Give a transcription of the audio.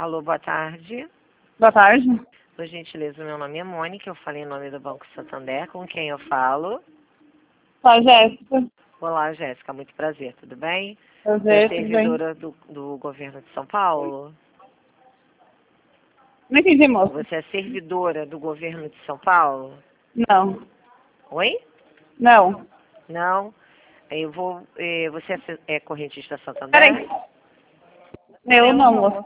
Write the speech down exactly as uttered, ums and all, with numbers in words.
Alô, boa tarde. Boa tarde. Por gentileza, meu nome é Mônica, eu falei em nome do Banco Santander, com quem eu falo? Sou Jéssica. Olá, Jéssica, muito prazer, tudo bem? Prazer, Você é tudo bem? servidora do, do governo de São Paulo? Não entendi, moça. Você é servidora do governo de São Paulo? Não. Oi? Não. Não? Eu vou... eh, Você é, é correntista Santander? Peraí. Eu não, moça.